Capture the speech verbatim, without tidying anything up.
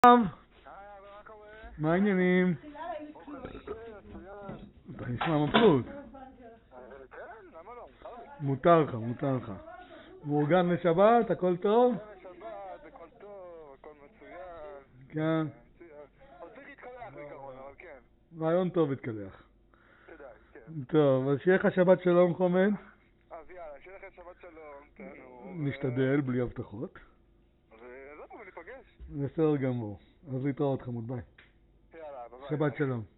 מה העניינים? אתה נשמע מבסוט. כן, למה לא? מותר לך, מותר לך. מאורגן לשבת, הכל טוב? שבת, הכל טוב, הכל מצוין. כן. אז צריך להתקלח בעיקרון, אבל כן. רעיון טוב התקלח. כדאי, כן. טוב, אז שיהיה לך שבת שלום חומד. אז יאללה, שיהיה לכם שבת שלום, תהנו. נשתדל בלי הבטחות. וזהו, וניפגש. בסדר גמור. אז להתראות חמוד, ביי. יאללה, ביי. שבת שלום.